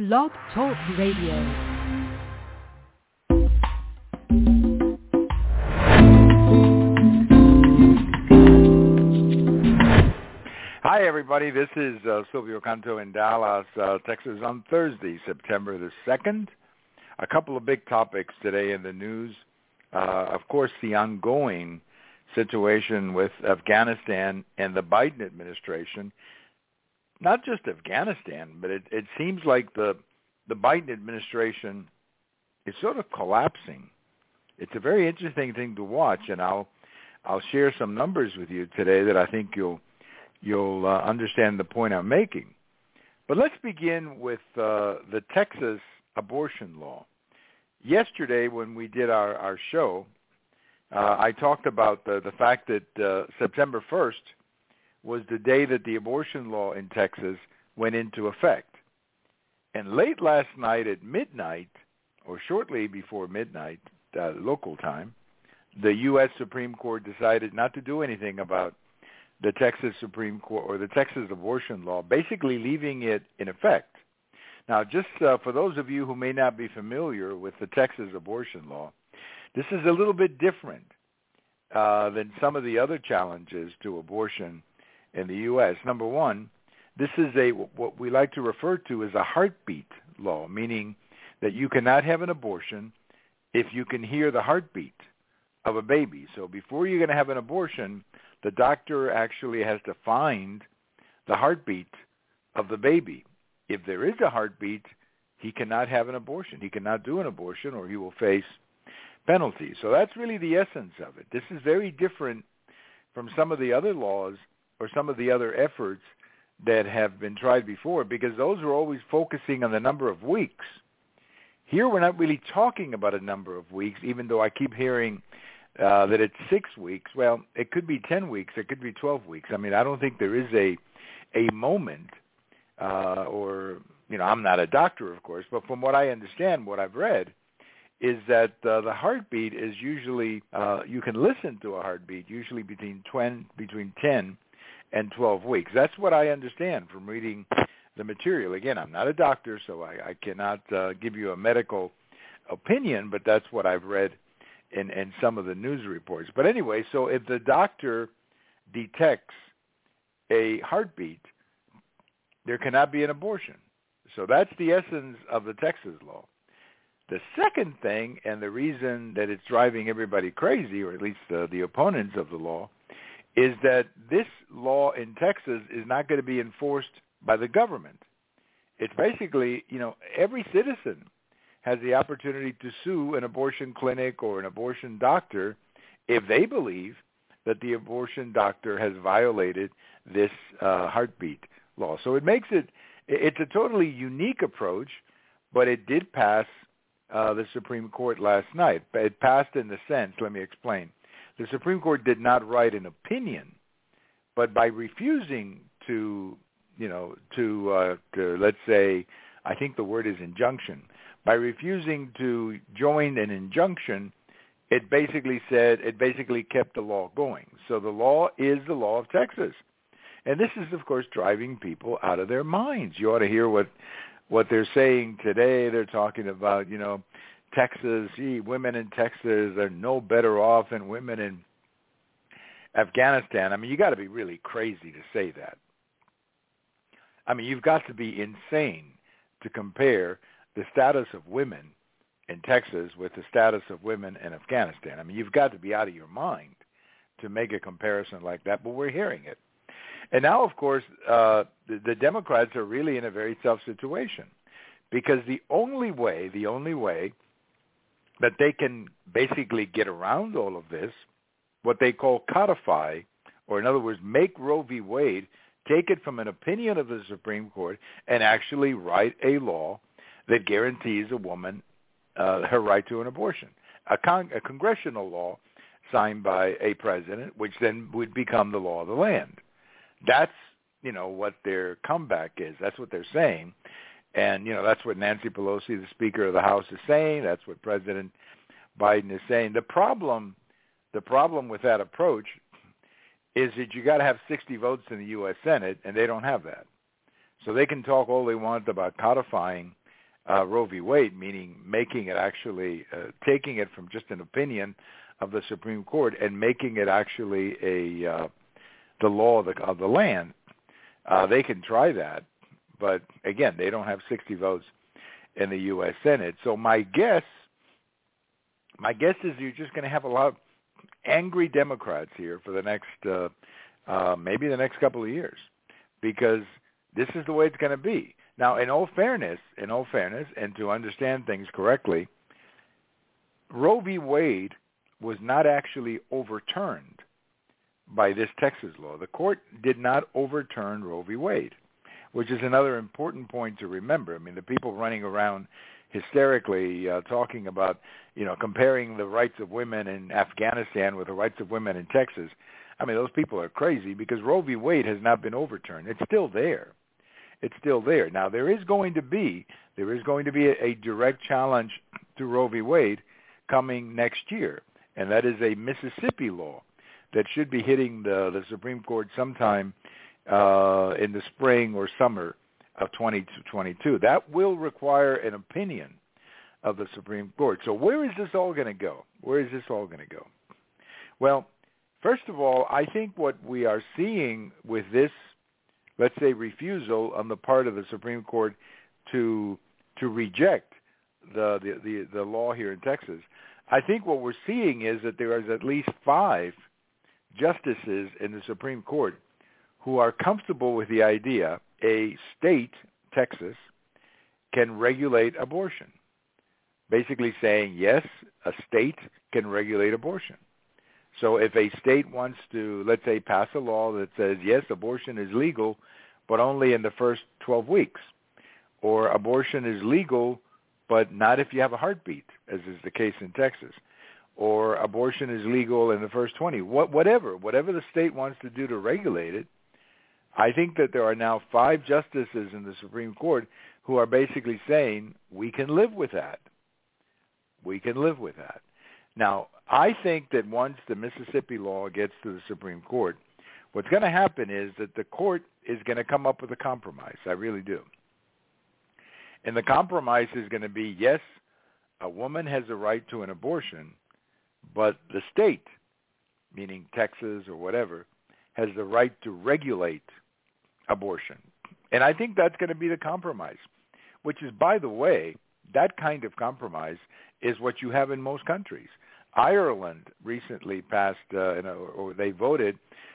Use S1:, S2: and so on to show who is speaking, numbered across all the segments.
S1: Blog Talk Radio.
S2: Hi, everybody. This is Silvio Canto in Dallas, Texas, on Thursday, September the 2nd. A couple of big topics today in the news. Of course, the ongoing situation with Afghanistan and the Biden administration. Not just Afghanistan, but it seems like the Biden administration is sort of collapsing. It's a very interesting thing to watch, and I'll share some numbers with you today that I think you'll understand the point I'm making. But let's begin with the Texas abortion law. Yesterday, when we did our show, I talked about the fact that September 1st was the day that the abortion law in Texas went into effect. And late last night at midnight, or shortly before midnight, local time, the U.S. Supreme Court decided not to do anything about the Texas Supreme Court or the Texas abortion law, basically leaving it in effect. Now, just for those of you who may not be familiar with the Texas abortion law, this is a little bit different than some of the other challenges to abortion in the U.S. Number one, this is what we like to refer to as a heartbeat law, meaning that you cannot have an abortion if you can hear the heartbeat of a baby. So before you're going to have an abortion, the doctor actually has to find the heartbeat of the baby. If there is a heartbeat, he cannot have an abortion. He cannot do an abortion, or he will face penalties. So that's really the essence of it. This is very different from some of the other laws or some of the other efforts that have been tried before, because those are always focusing on the number of weeks. Here we're not really talking about a number of weeks, even though I keep hearing that it's 6 weeks. Well, it could be 10 weeks. It could be 12 weeks. I mean, I don't think there is a moment or, I'm not a doctor, of course, but from what I understand, what I've read, is that the heartbeat is usually, you can listen to a heartbeat, usually between 10 and 12 weeks. That's what I understand from reading the material. Again, I'm not a doctor, so I cannot give you a medical opinion, but that's what I've read in some of the news reports. But anyway, so if the doctor detects a heartbeat, there cannot be an abortion. So that's the essence of the Texas law. The second thing, and the reason that it's driving everybody crazy, or at least the opponents of the law, is that this law in Texas is not going to be enforced by the government. It's basically, every citizen has the opportunity to sue an abortion clinic or an abortion doctor if they believe that the abortion doctor has violated this heartbeat law. So it makes it's a totally unique approach, but it did pass the Supreme Court last night. It passed in the sense, let me explain. The Supreme Court did not write an opinion, but by refusing to let's say, I think the word is injunction, by refusing to join an injunction, it basically kept the law going. So the law is the law of Texas. And this is, of course, driving people out of their minds. You ought to hear what they're saying today. They're talking about, Texas, women in Texas are no better off than women in Afghanistan. I mean, you got to be really crazy to say that. I mean, you've got to be insane to compare the status of women in Texas with the status of women in Afghanistan. I mean, you've got to be out of your mind to make a comparison like that, but we're hearing it. And now, of course, the Democrats are really in a very tough situation, because the only way that they can basically get around all of this, what they call codify, or in other words, make Roe v. Wade, take it from an opinion of the Supreme Court and actually write a law that guarantees a woman her right to an abortion, a congressional law signed by a president, which then would become the law of the land. That's, what their comeback is. That's what they're saying. And, that's what Nancy Pelosi, the Speaker of the House, is saying. That's what President Biden is saying. The problem with that approach is that you got to have 60 votes in the U.S. Senate, and they don't have that. So they can talk all they want about codifying Roe v. Wade, meaning making it actually, taking it from just an opinion of the Supreme Court and making it actually the law of the land. They can try that, but again, they don't have 60 votes in the U.S. Senate. So my guess is you're just going to have a lot of angry Democrats here for the next, maybe the next couple of years, because this is the way it's going to be. Now, in all fairness, and to understand things correctly, Roe v. Wade was not actually overturned by this Texas law. The court did not overturn Roe v. Wade, which is another important point to remember. I mean, the people running around hysterically talking about, comparing the rights of women in Afghanistan with the rights of women in Texas, I mean, those people are crazy because Roe v. Wade has not been overturned. It's still there. It's still there. Now, there is going to be a direct challenge to Roe v. Wade coming next year, and that is a Mississippi law that should be hitting the Supreme Court sometime in the spring or summer of 2022. That will require an opinion of the Supreme Court. So where is this all going to go? Well, first of all, I think what we are seeing with this, let's say, refusal on the part of the Supreme Court to reject the law here in Texas, I think what we're seeing is that there is at least 5 justices in the Supreme Court who are comfortable with the idea a state, Texas, can regulate abortion. Basically saying, yes, a state can regulate abortion. So if a state wants to, let's say, pass a law that says, yes, abortion is legal, but only in the first 12 weeks, or abortion is legal, but not if you have a heartbeat, as is the case in Texas, or abortion is legal in the first 20, whatever the state wants to do to regulate it, I think that there are now 5 justices in the Supreme Court who are basically saying, we can live with that. Now, I think that once the Mississippi law gets to the Supreme Court, what's going to happen is that the court is going to come up with a compromise. I really do. And the compromise is going to be, yes, a woman has a right to an abortion, but the state, meaning Texas or whatever, has the right to regulate abortion. And I think that's going to be the compromise, which is, by the way, that kind of compromise is what you have in most countries. Ireland recently passed, or they voted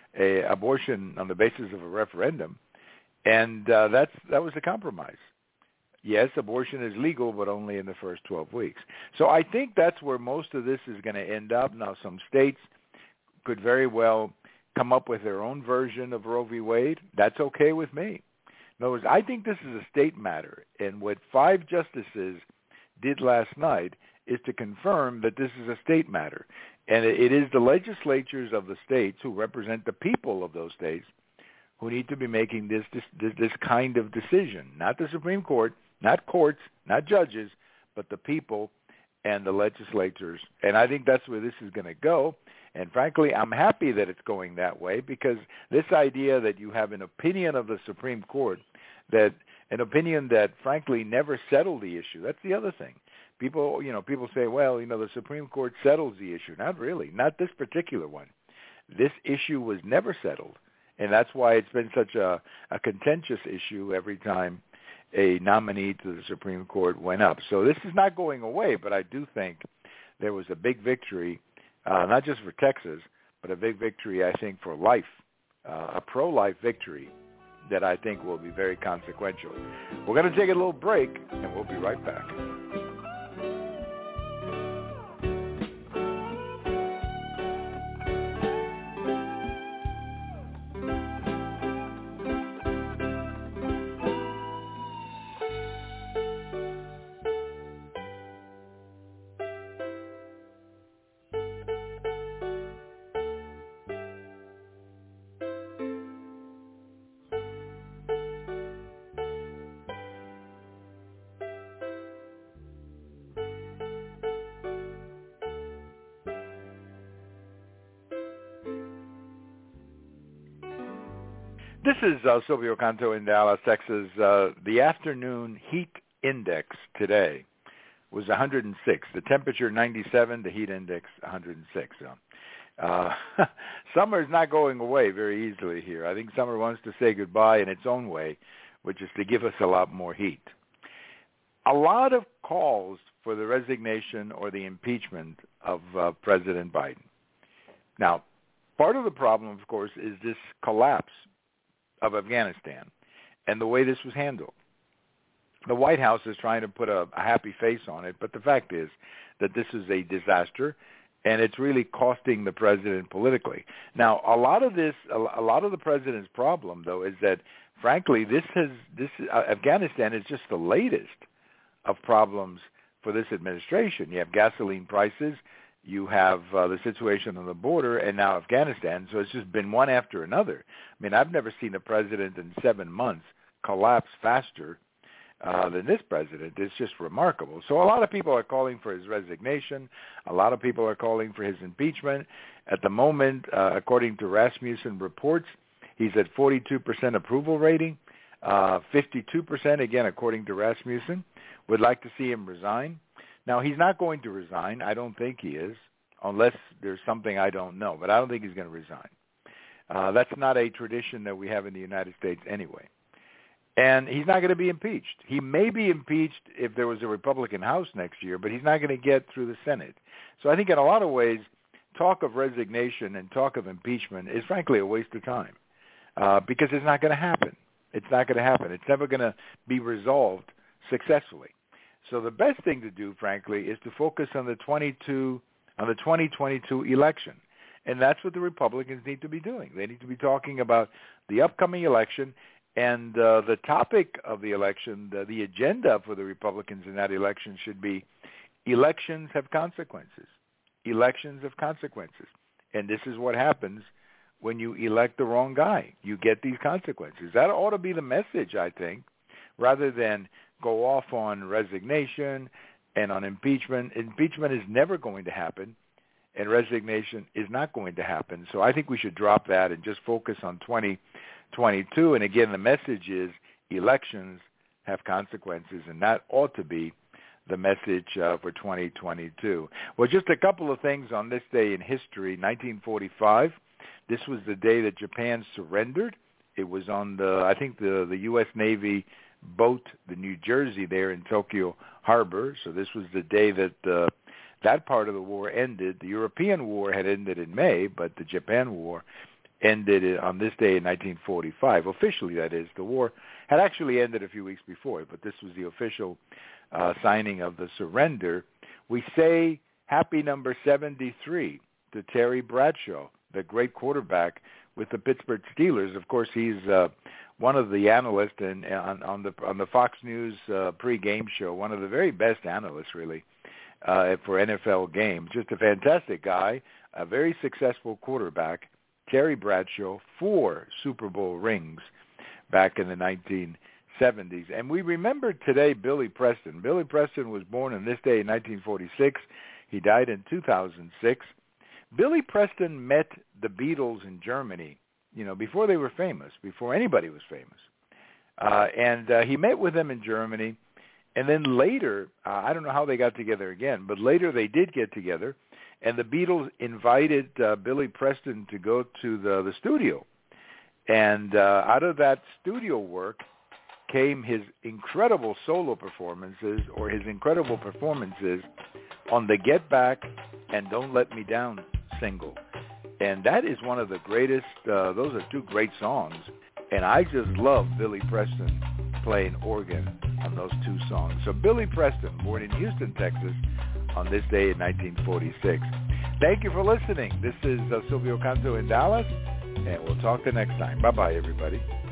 S2: abortion on the basis of a referendum, and that was a compromise. Yes, abortion is legal, but only in the first 12 weeks. So I think that's where most of this is going to end up. Now, some states could very well come up with their own version of Roe v. Wade. That's okay with me. In other words, I think this is a state matter, and what 5 justices did last night is to confirm that this is a state matter. And it is the legislatures of the states who represent the people of those states who need to be making this kind of decision, not the Supreme Court, not courts, not judges, but the people and the legislatures. And I think that's where this is going to go. And frankly, I'm happy that it's going that way, because this idea that you have an opinion of the Supreme Court, that an opinion that frankly never settled the issue. That's the other thing. People say, well, the Supreme Court settles the issue. Not really. Not this particular one. This issue was never settled. And that's why it's been such a contentious issue every time a nominee to the Supreme Court went up. So this is not going away, but I do think there was a big victory, not just for Texas, but a big victory, I think, for life, a pro-life victory that I think will be very consequential. We're going to take a little break, and we'll be right back. This is Silvio Canto in Dallas, Texas. The afternoon heat index today was 106. The temperature 97, the heat index 106. So, summer is not going away very easily here. I think summer wants to say goodbye in its own way, which is to give us a lot more heat. A lot of calls for the resignation or the impeachment of President Biden. Now, part of the problem, of course, is this collapse of Afghanistan and the way this was handled. The White House is trying to put a happy face on it, but the fact is that this is a disaster, and it's really costing the president politically. Now, a lot of the president's problem, though, is that, frankly, Afghanistan is just the latest of problems for this administration. You have gasoline prices, you have the situation on the border, and now Afghanistan. So it's just been one after another. I mean, I've never seen a president in 7 months collapse faster than this president. It's just remarkable. So a lot of people are calling for his resignation. A lot of people are calling for his impeachment. At the moment, according to Rasmussen reports, he's at 42% approval rating. 52%, again, according to Rasmussen, would like to see him resign. Now, he's not going to resign. I don't think he is, unless there's something I don't know. But I don't think he's going to resign. That's not a tradition that we have in the United States anyway. And he's not going to be impeached. He may be impeached if there was a Republican House next year, but he's not going to get through the Senate. So I think in a lot of ways, talk of resignation and talk of impeachment is frankly a waste of time because it's not going to happen. It's not going to happen. It's never going to be resolved successfully. So the best thing to do, frankly, is to focus on the 2022 election. And that's what the Republicans need to be doing. They need to be talking about the upcoming election and the topic of the election, the agenda for the Republicans in that election should be elections have consequences. Elections have consequences. And this is what happens when you elect the wrong guy. You get these consequences. That ought to be the message, I think, rather than go off on resignation and on impeachment. Impeachment is never going to happen, and resignation is not going to happen. So I think we should drop that and just focus on 2022. And again, the message is elections have consequences, and that ought to be the message for 2022. Well, just a couple of things on this day in history. 1945, this was the day that Japan surrendered. It was on I think the U.S. Navy boat, the New Jersey, there in Tokyo Harbor. So this was the day that that part of the war ended. The European War had ended in May, but the Japan War ended on this day in 1945. Officially, that is. The war had actually ended a few weeks before, but this was the official signing of the surrender. We say happy number 73 to Terry Bradshaw, the great quarterback with the Pittsburgh Steelers. Of course, he's one of the analysts on the Fox News pre-game show, one of the very best analysts, really, for NFL games. Just a fantastic guy, a very successful quarterback. Terry Bradshaw, 4 Super Bowl rings back in the 1970s. And we remember today Billy Preston. Billy Preston was born on this day in 1946. He died in 2006. Billy Preston met the Beatles in Germany, before they were famous, before anybody was famous. And he met with them in Germany. And then later, I don't know how they got together again, but later they did get together. And the Beatles invited Billy Preston to go to the studio. And out of that studio work came his incredible solo performances, or his incredible performances on the Get Back and Don't Let Me Down single. And that is one of the greatest, those are 2 great songs. And I just love Billy Preston playing organ on those 2 songs. So Billy Preston, born in Houston, Texas, on this day in 1946. Thank you for listening. This is Silvio Canto in Dallas, and we'll talk the next time. Bye-bye, everybody.